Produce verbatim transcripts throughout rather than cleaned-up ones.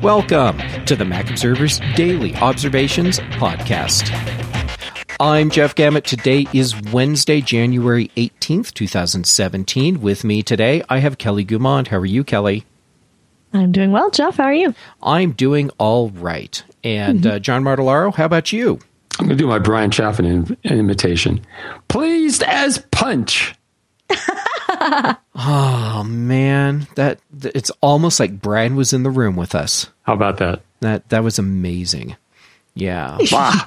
Welcome to the Mac Observer's Daily Observations Podcast. I'm Jeff Gamet. Today is Wednesday, January eighteenth, twenty seventeen. With me today, I have Kelly Goumand. How are you, Kelly? I'm doing well, Jeff. How are you? I'm doing all right. And mm-hmm. uh, John Martellaro, how about you? I'm going to do my Brian Chaffin in, imitation. Pleased as punch. Oh, man. that It's almost like Brian was in the room with us. How about that? That that was amazing. Yeah.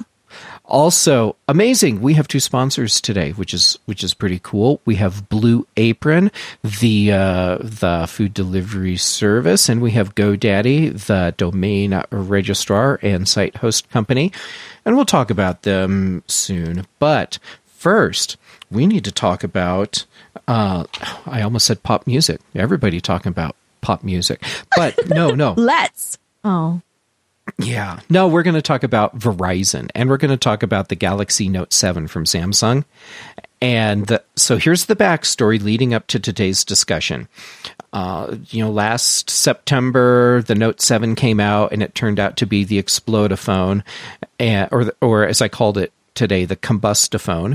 Also, amazing. We have two sponsors today, which is which is pretty cool. We have Blue Apron, the uh, the food delivery service, and we have GoDaddy, the domain registrar and site host company. And we'll talk about them soon. But first, we need to talk about, uh, I almost said pop music. Everybody talking about pop music. But no, no. Let's. Oh. Yeah. No, we're going to talk about Verizon, and we're going to talk about the Galaxy Note seven from Samsung. And the, so here's the backstory leading up to today's discussion. Uh, you know, last September, the Note seven came out, and it turned out to be the Explodophone, and, or, or as I called it today, the Combustophone.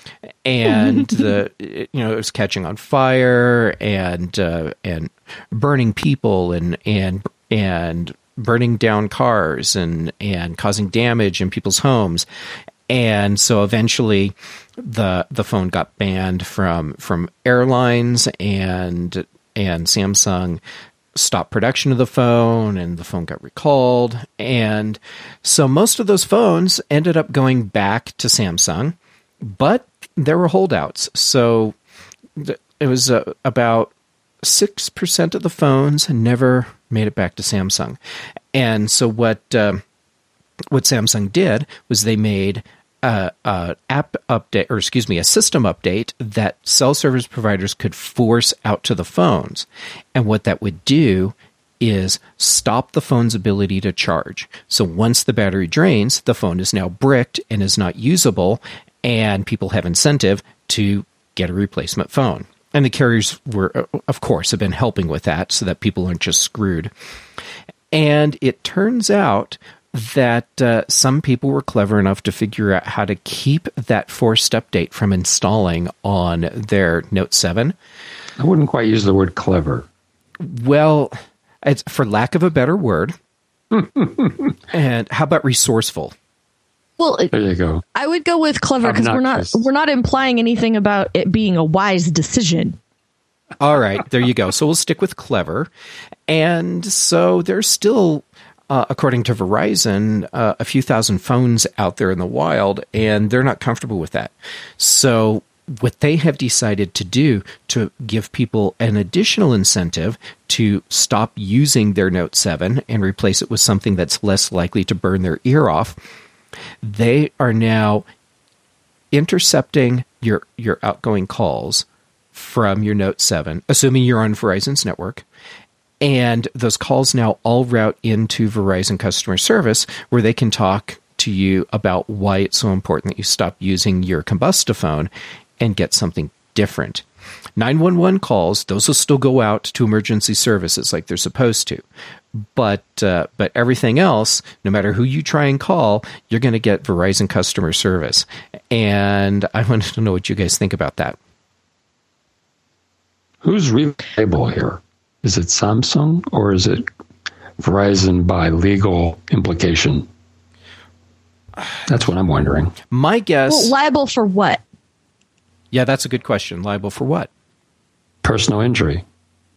And the you know it was catching on fire and uh, and burning people and and and burning down cars and, and causing damage in people's homes. And so eventually the the phone got banned from from airlines, and and Samsung stopped production of the phone, and the phone got recalled. And so most of those phones ended up going back to Samsung, but there were holdouts. So th- it was uh, about six percent of the phones never made it back to Samsung. And so what uh, what Samsung did was they made a, a app update, or excuse me, a system update that cell service providers could force out to the phones. And what that would do is stop the phone's ability to charge. So once the battery drains, the phone is now bricked and is not usable, and people have incentive to get a replacement phone. And the carriers were, of course, have been helping with that so that people aren't just screwed. And it turns out that uh, some people were clever enough to figure out how to keep that forced update from installing on their Note seven. I wouldn't quite use the word clever. Well, it's for lack of a better word. And how about resourceful? Well, there you go. I would go with clever because we're not we're not implying anything about it being a wise decision. All right, there you go. So we'll stick with clever. And so there's still, uh, according to Verizon, uh, a few thousand phones out there in the wild, and they're not comfortable with that. So what they have decided to do to give people an additional incentive to stop using their Note seven and replace it with something that's less likely to burn their ear off, they are now intercepting your, your outgoing calls from your Note seven, assuming you're on Verizon's network. And those calls now all route into Verizon customer service, where they can talk to you about why it's so important that you stop using your Combustophone and get something different. nine one one calls, those will still go out to emergency services like they're supposed to. But uh, but everything else, no matter who you try and call, you're going to get Verizon customer service. And I wanted to know what you guys think about that. Who's reliable here? Is it Samsung or is it Verizon by legal implication? That's what I'm wondering. My guess... Well, liable for what? Yeah, that's a good question. Liable for what? Personal injury.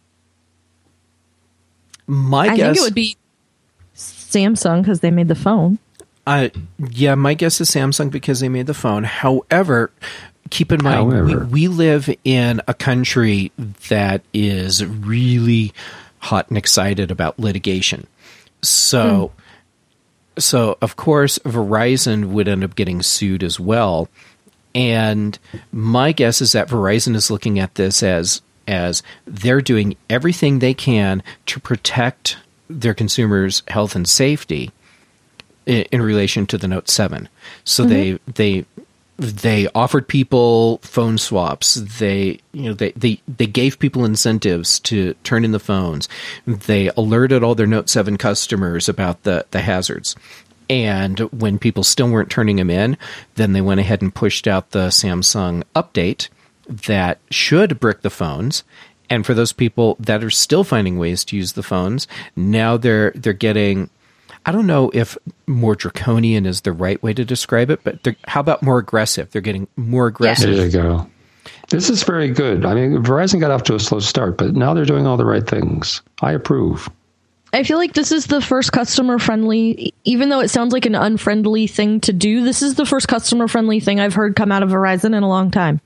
My I guess... think it would be Samsung because they made the phone. Uh, yeah, my guess is Samsung because they made the phone. However, keep in mind, we, we live in a country that is really hot and excited about litigation. So, mm. so of course, Verizon would end up getting sued as well. And my guess is that Verizon is looking at this as as they're doing everything they can to protect their consumers' health and safety in, in relation to the Note seven. So mm-hmm. they they they offered people phone swaps. They, you know, they, they, they gave people incentives to turn in the phones. They alerted all their Note seven customers about the, the hazards. And when people still weren't turning them in, then they went ahead and pushed out the Samsung update that should brick the phones. And for those people that are still finding ways to use the phones, now they're they're getting, I don't know if more draconian is the right way to describe it, but how about more aggressive? They're getting more aggressive. There you go. This is very good. I mean, Verizon got off to a slow start, but now they're doing all the right things. I approve. I feel like this is the first customer-friendly, even though it sounds like an unfriendly thing to do, this is the first customer-friendly thing I've heard come out of Verizon in a long time.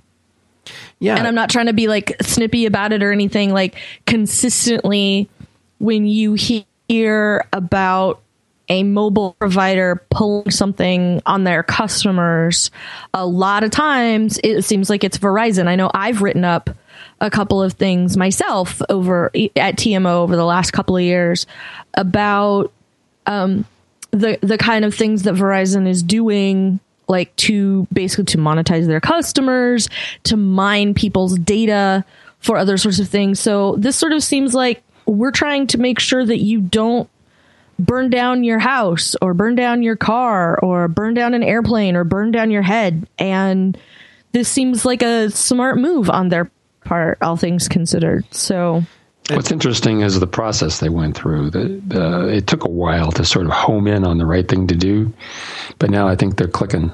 Yeah. And I'm not trying to be like snippy about it or anything. Like consistently when you hear about a mobile provider pulling something on their customers, a lot of times it seems like it's Verizon. I know I've written up a couple of things myself over at T M O over the last couple of years about um, the the kind of things that Verizon is doing, like to basically to monetize their customers, to mine people's data for other sorts of things. So this sort of seems like we're trying to make sure that you don't burn down your house or burn down your car or burn down an airplane or burn down your head. And this seems like a smart move on their part, all things considered. So what's interesting is the process they went through. The, the, it took a while to sort of home in on the right thing to do, but now I think they're clicking.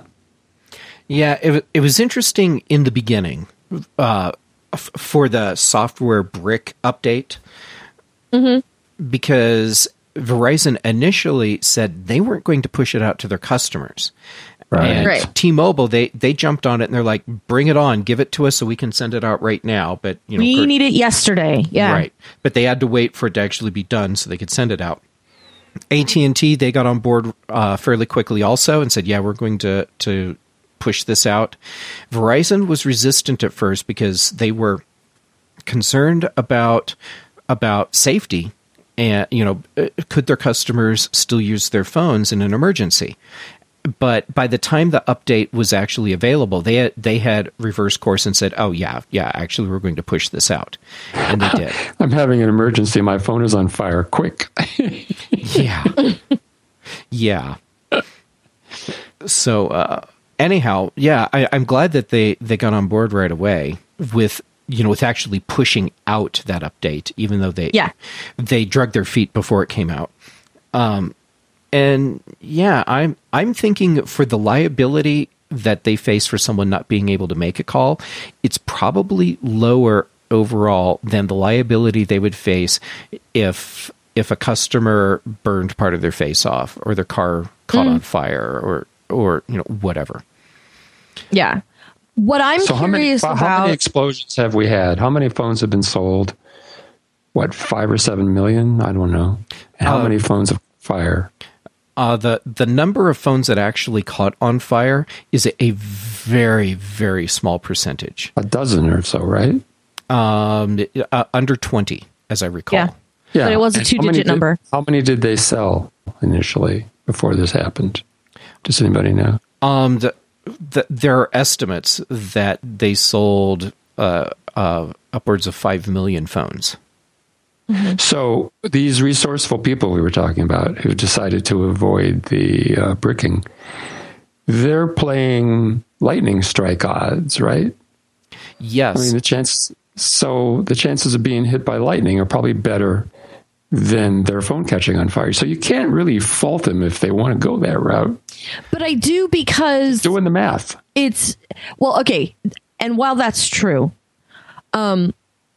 Yeah, it, it was interesting in the beginning uh, f- for the software brick update, mm-hmm. because Verizon initially said they weren't going to push it out to their customers. Right. And right. T-Mobile, they, they jumped on it and they're like, bring it on, give it to us so we can send it out right now. But you know, we per- need it yesterday. Yeah. Right. But they had to wait for it to actually be done so they could send it out. A T and T, they got on board uh, fairly quickly also and said, yeah, we're going to, to push this out. Verizon was resistant at first because they were concerned about about safety. And, you know, could their customers still use their phones in an emergency? But by the time the update was actually available, they had, they had reverse course and said, oh, yeah, yeah, actually, we're going to push this out. And they did. I'm having an emergency. My phone is on fire. Quick. yeah. Yeah. So uh, anyhow, yeah, I, I'm glad that they, they got on board right away with, you know, with actually pushing out that update, even though they, yeah. they drug their feet before it came out. Um, And yeah, I'm I'm thinking for the liability that they face for someone not being able to make a call, it's probably lower overall than the liability they would face if if a customer burned part of their face off or their car caught mm. on fire or or you know whatever. Yeah. What I'm so curious how many, about. How many explosions have we had? How many phones have been sold? What, five or seven million? I don't know. And how uh, many phones have fire? Uh, the, the number of phones that actually caught on fire is a, a very, very small percentage. A dozen or so, right? Um, uh, under twenty, as I recall. Yeah, yeah. But it was a two-digit number. Did, how many did they sell initially before this happened? Does anybody know? Um, the, the, there are estimates that they sold uh, uh, upwards of five million phones. So these resourceful people we were talking about who decided to avoid the uh, bricking, they're playing lightning strike odds, right? Yes. I mean, the chance, so the chances of being hit by lightning are probably better than their phone catching on fire. So you can't really fault them if they want to go that route. But I do, because doing the math. It's well, okay. And while that's true, um,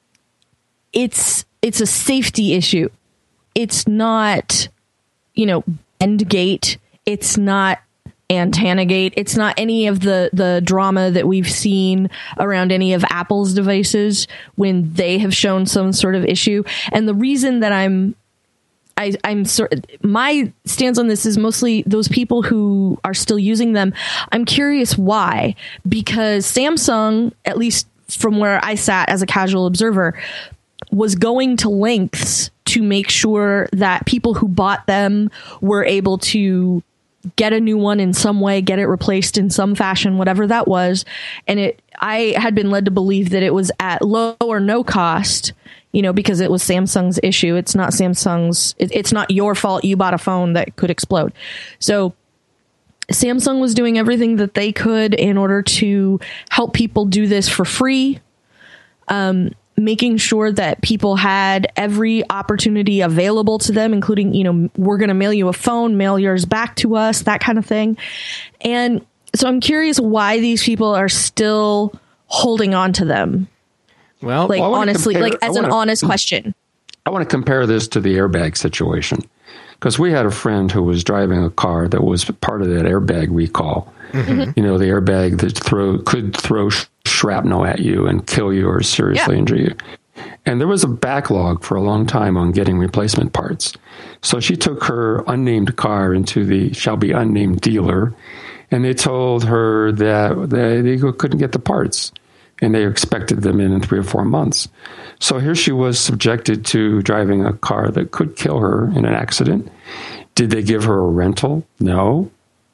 it's it's a safety issue. It's not, you know, Endgate. It's not Antenna-gate. It's not any of the, the drama that we've seen around any of Apple's devices when they have shown some sort of issue. And the reason that I'm, I, I'm sort my stance on this is mostly those people who are still using them. I'm curious why, because Samsung, at least from where I sat as a casual observer, was going to lengths to make sure that people who bought them were able to get a new one in some way, get it replaced in some fashion, whatever that was. And it, I had been led to believe that it was at low or no cost, you know, because it was Samsung's issue. It's not Samsung's, it, it's not your fault. You bought a phone that could explode. So Samsung was doing everything that they could in order to help people do this for free. Um, making sure that people had every opportunity available to them, including, you know, we're going to mail you a phone, mail yours back to us, that kind of thing. And so I'm curious why these people are still holding on to them. Well, like well, honestly, compare, like as wanna, an honest question. I want to compare this to the airbag situation, because we had a friend who was driving a car that was part of that airbag recall. Mm-hmm. You know, the airbag that throw could throw sh- shrapnel at you and kill you or seriously yeah. injure you. And there was a backlog for a long time on getting replacement parts. So she took her unnamed car into the shall be unnamed dealer, and they told her that they, they couldn't get the parts, and they expected them in in three or four months. So here she was subjected to driving a car that could kill her in an accident. Did they give her a rental? No.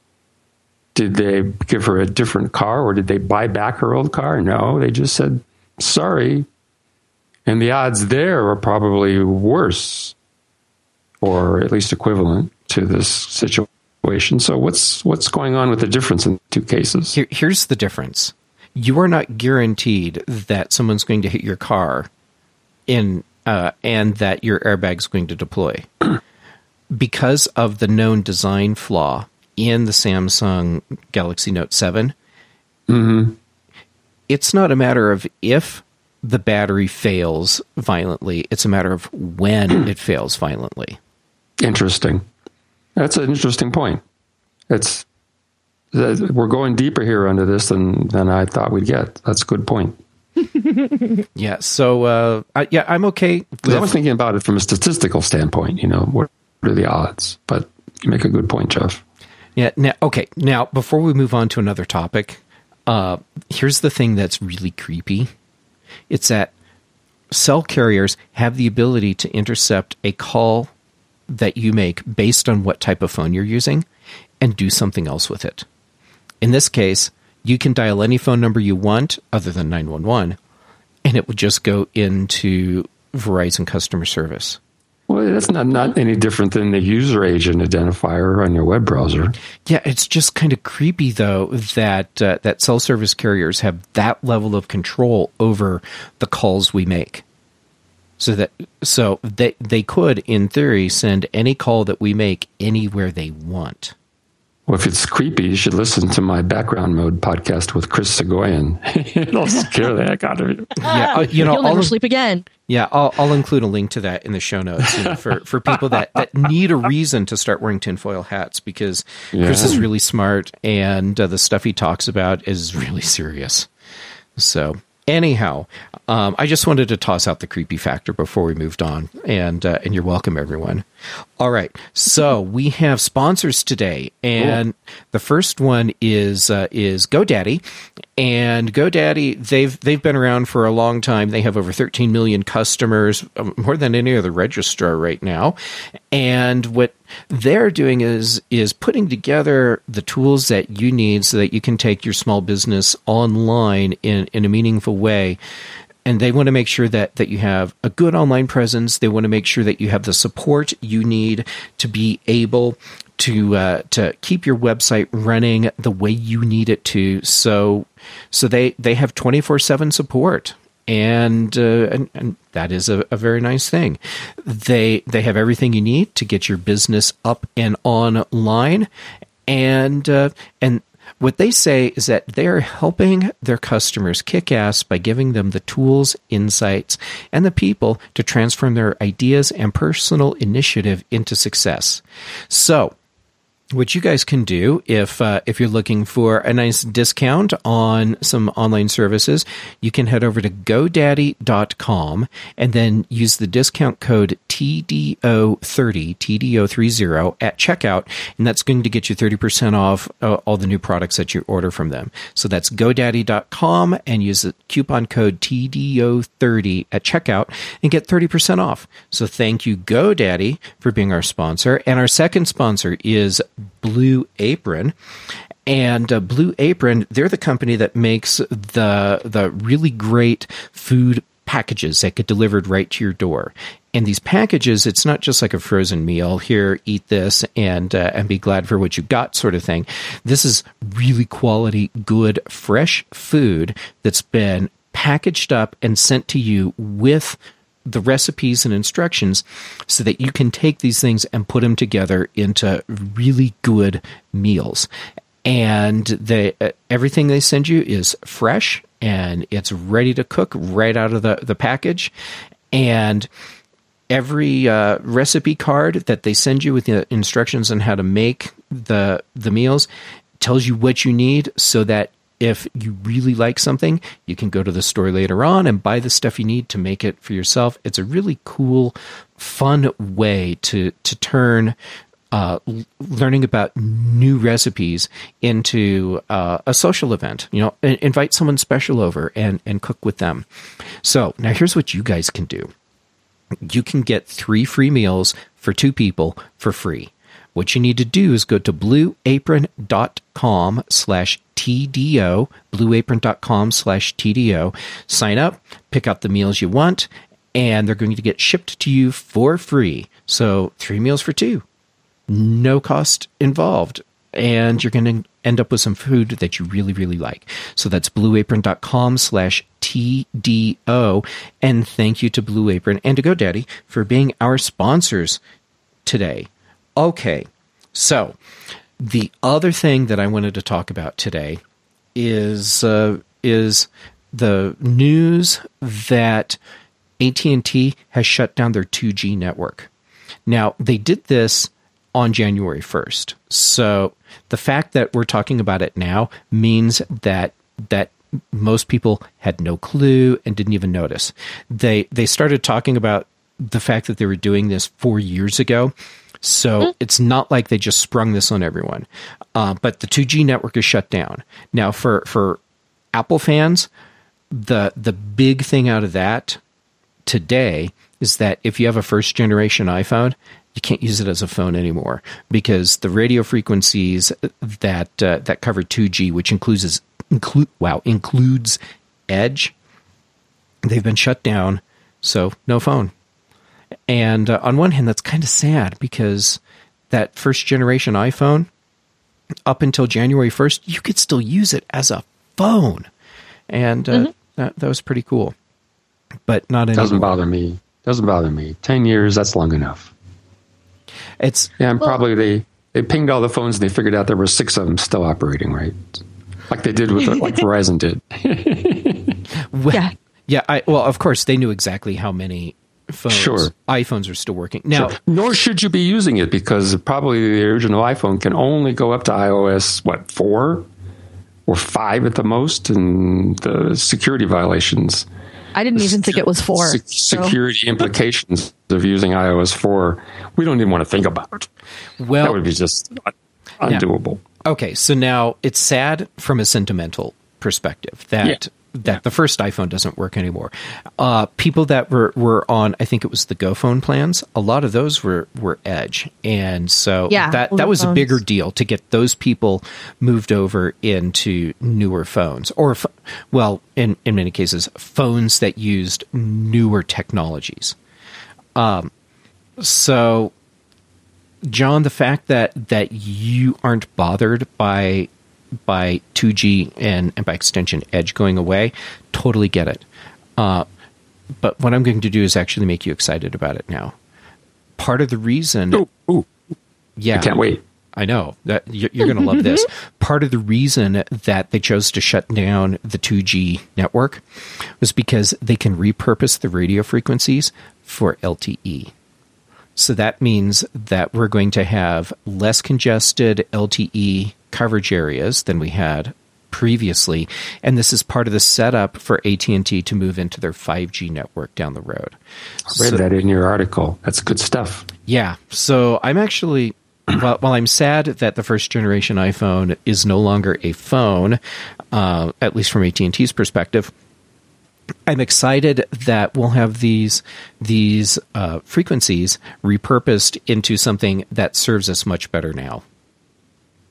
Did they give her a different car, or did they buy back her old car? No, they just said, sorry. And the odds there are probably worse, or at least equivalent to this situation. So what's what's going on with the difference in the two cases? Here, here's the difference. You are not guaranteed that someone's going to hit your car in uh, and that your airbag's going to deploy. Because of the known design flaw in the Samsung Galaxy Note seven, mm-hmm. it's not a matter of if the battery fails violently. It's a matter of when it fails violently. Interesting. That's an interesting point. It's we're going deeper here under this than, than I thought we'd get. That's a good point. Yeah. So, uh, I, yeah, I'm okay. With, I was thinking about it from a statistical standpoint. You know, what are the odds? But you make a good point, Jeff. Yeah. Now, okay. Now, before we move on to another topic, uh, here's the thing that's really creepy. It's that cell carriers have the ability to intercept a call that you make based on what type of phone you're using and do something else with it. In this case, you can dial any phone number you want other than nine one one, and it would just go into Verizon customer service. Well, that's not, not any different than the user agent identifier on your web browser. Yeah, it's just kind of creepy, though, that uh, that cell service carriers have that level of control over the calls we make. So that so they they could, in theory, send any call that we make anywhere they want. Well, if it's creepy, you should listen to my Background Mode podcast with Chris Segoyan. It'll scare the heck out of you. Yeah, uh, you know, you'll never I'll, sleep again. Yeah, I'll, I'll include a link to that in the show notes, you know, for, for people that, that need a reason to start wearing tinfoil hats, because yeah. Chris is really smart, and uh, the stuff he talks about is really serious. So anyhow, um, I just wanted to toss out the creepy factor before we moved on, and uh, and you're welcome, everyone. All right, so we have sponsors today, and cool. The first one is uh, is GoDaddy, and GoDaddy they've they've been around for a long time. They have over thirteen million customers, more than any other registrar right now, and what they're doing is is putting together the tools that you need so that you can take your small business online in in a meaningful way. And they want to make sure that, that you have a good online presence. They want to make sure that you have the support you need to be able to uh, to keep your website running the way you need it to. So so they, they have twenty-four seven support. And, uh, and and that is a, a very nice thing. They they have everything you need to get your business up and online. And uh, and what they say is that they are helping their customers kick ass by giving them the tools, insights, and the people to transform their ideas and personal initiative into success. So what you guys can do, if uh, if you're looking for a nice discount on some online services, you can head over to GoDaddy dot com and then use the discount code T D O thirty, T D O thirty at checkout, and that's going to get you thirty percent off uh, all the new products that you order from them. So that's GoDaddy dot com and use the coupon code T D O thirty at checkout and get thirty percent off. So thank you, GoDaddy, for being our sponsor. And our second sponsor is Blue Apron. And uh, Blue Apron, they're the company that makes the the really great food packages that get delivered right to your door. And these packages, it's not just like a frozen meal, here, eat this and uh, and be glad for what you got sort of thing. This is really quality, good, fresh food that's been packaged up and sent to you with the recipes and instructions so that you can take these things and put them together into really good meals. And they, uh, everything they send you is fresh and it's ready to cook right out of the, the package. And every uh, recipe card that they send you with the instructions on how to make the the meals tells you what you need so that if you really like something, you can go to the store later on and buy the stuff you need to make it for yourself. It's a really cool, fun way to to turn uh, learning about new recipes into uh, a social event. You know, invite someone special over and, and cook with them. So now here's what you guys can do. You can get three free meals for two people for free. What you need to do is go to blueapron.com slash TDO, blueapron.com slash TDO, sign up, pick out the meals you want, and they're going to get shipped to you for free. So three meals for two, no cost involved, and you're going to end up with some food that you really, really like. So that's blueapron.com slash TDO, and thank you to Blue Apron and to GoDaddy for being our sponsors today. Okay, so the other thing that I wanted to talk about today is uh, is the news that A T and T has shut down their two G network. Now, they did this on January first. So the fact that we're talking about it now means that that most people had no clue and didn't even notice. They they started talking about the fact that they were doing this four years ago. So mm-hmm. It's not like they just sprung this on everyone. Uh, but the two G network is shut down. Now, for, for Apple fans, the the big thing out of that today is that if you have a first-generation iPhone, you can't use it as a phone anymore because the radio frequencies that uh, that cover two G, which includes include wow includes Edge, they've been shut down. So no phone. And uh, on one hand, that's kind of sad because that first generation iPhone, up until January first, you could still use it as a phone, and uh, mm-hmm. that that was pretty cool. But not anymore. Doesn't bother me. Doesn't bother me. Ten years, that's long enough. It's yeah, and well, probably they, they pinged all the phones and they figured out there were six of them still operating, right? Like they did with like Verizon did. well, yeah, yeah. I, well, of course, they knew exactly how many phones, sure. iPhones are still working now. Sure. Nor should you be using it because probably the original iPhone can only go up to iOS what four or five at the most, and the security violations. I didn't even think it was four. Se- security so. implications of using iOS four, we don't even want to think about. Well, that would be just undoable. Now, okay, so now it's sad from a sentimental perspective that yeah. that yeah. the first iPhone doesn't work anymore. Uh, people that were, were on, I think it was the Go Phone plans, a lot of those were, were Edge. And so yeah, that, that was phones. a bigger deal to get those people moved over into newer phones. Or, well, in, in many cases, phones that used newer technologies. Um, so, John, the fact that, that you aren't bothered by by two G and, and by extension Edge going away, totally get it. Uh, but what I'm going to do is actually make you excited about it now. Part of the reason... Ooh, ooh. Yeah. I can't wait. I know. that You're, you're going to love this. Part of the reason that they chose to shut down the two G network was because they can repurpose the radio frequencies for L T E. So that means that we're going to have less congested L T E coverage areas than we had previously, and this is part of the setup for A T and T to move into their five G network down the road. I read so, that in your article. That's good stuff. Yeah, so I'm actually, while, while I'm sad that the first generation iPhone is no longer a phone, uh, at least from A T and T's perspective, I'm excited that we'll have these these uh, frequencies repurposed into something that serves us much better now.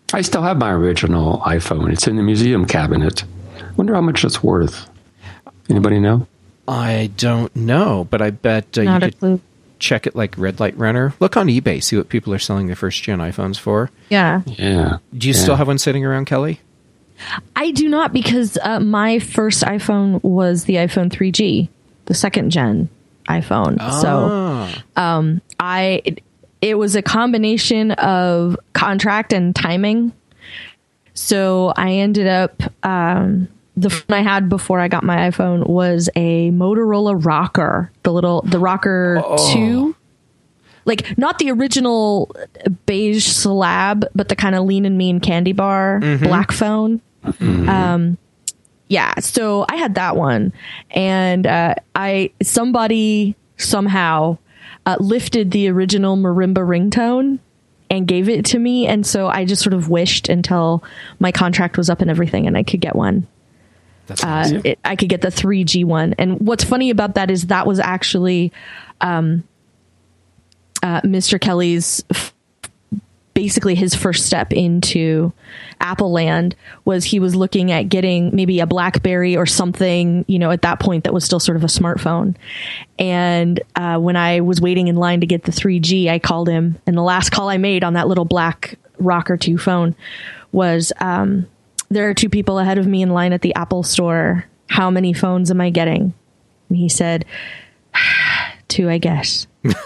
I still have my original iPhone. It's in the museum cabinet. Wonder how much it's worth. Anybody know? I don't know, but I bet uh, Not you a could clue. check it like Red Light Runner. Look on eBay, see what people are selling their first gen iPhones for. Yeah. Yeah. Do you yeah. still have one sitting around, Kelly? I do not, because uh, my first iPhone was the iPhone three G, the second gen iPhone. Ah. So um, I it, it was a combination of contract and timing. So I ended up um, the phone I had before I got my iPhone was a Motorola Rocker, the little the Rocker Oh. two. Like, not the original beige slab, but the kind of lean and mean candy bar black phone. Mm-hmm. Um, yeah, so I had that one, and uh, I somebody somehow uh, lifted the original marimba ringtone and gave it to me, and so I just sort of wished until my contract was up and everything, and I could get one. That's Uh, awesome. it, I could get the three G one, and what's funny about that is that was actually um, uh, Mister Kelly's f- basically his first step into Apple land. Was he was looking at getting maybe a BlackBerry or something, you know, at that point that was still sort of a smartphone. And uh, when I was waiting in line to get the three G, I called him, and the last call I made on that little black Rocker two phone was, um, there are two people ahead of me in line at the Apple store. How many phones am I getting? And he said, two, I guess.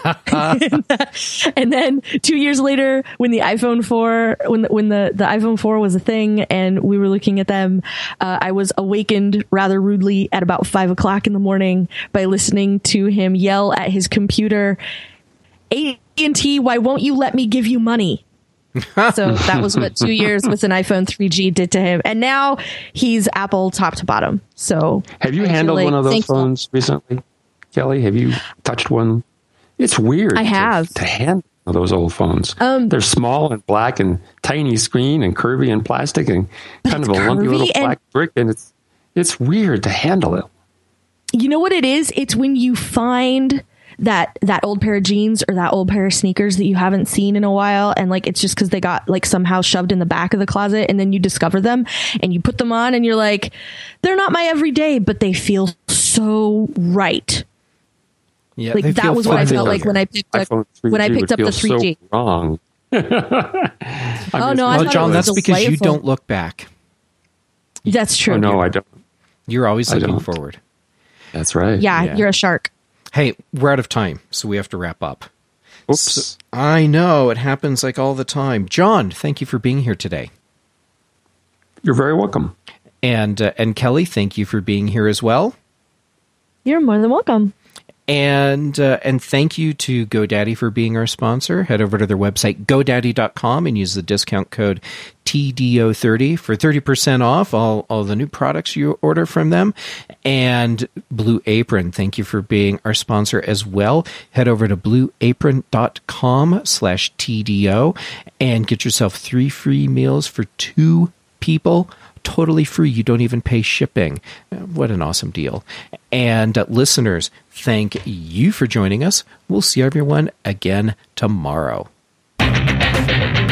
And then two years later, when the iPhone four, when the, when the, the iPhone four was a thing and we were looking at them, uh, I was awakened rather rudely at about five o'clock in the morning by listening to him yell at his computer, A and T, why won't you let me give you money? So that was what two years with an iPhone three G did to him. And now he's Apple top to bottom. So Have you I feel handled like one of those thankful. phones recently, Kelly? Have you touched one? It's weird. I to- have. to, handle those old phones. Um, They're small and black and tiny screen and curvy and plastic and kind of a it's lumpy curvy little and- black brick, and it's it's weird to handle it. You know what it is? It's when you find that that old pair of jeans or that old pair of sneakers that you haven't seen in a while, and like it's just because they got like somehow shoved in the back of the closet, and then you discover them and you put them on and you're like, they're not my everyday, but they feel so right. Yeah, Like they that feel was what I felt familiar. like when I picked up iPhone when I three G picked would up the feel three G. So wrong. Oh no, I Well, thought John, it was that's because you delightful. don't look back. That's true. Oh no, I don't. You're always I looking don't. forward. That's right. Yeah, Yeah. you're a shark. Hey, we're out of time, so we have to wrap up. Oops. So- I know, it happens like all the time. John, thank you for being here today. You're very welcome. And uh, and Kelly, thank you for being here as well. You're more than welcome. And uh, and thank you to GoDaddy for being our sponsor. Head over to their website, godaddy dot com, and use the discount code T D O thirty for thirty percent off all, all the new products you order from them. And Blue Apron, thank you for being our sponsor as well. Head over to blue apron dot com slash T D O and get yourself three free meals for two people. Totally free. You don't even pay shipping. What an awesome deal. And uh, listeners, thank you for joining us. We'll see everyone again tomorrow.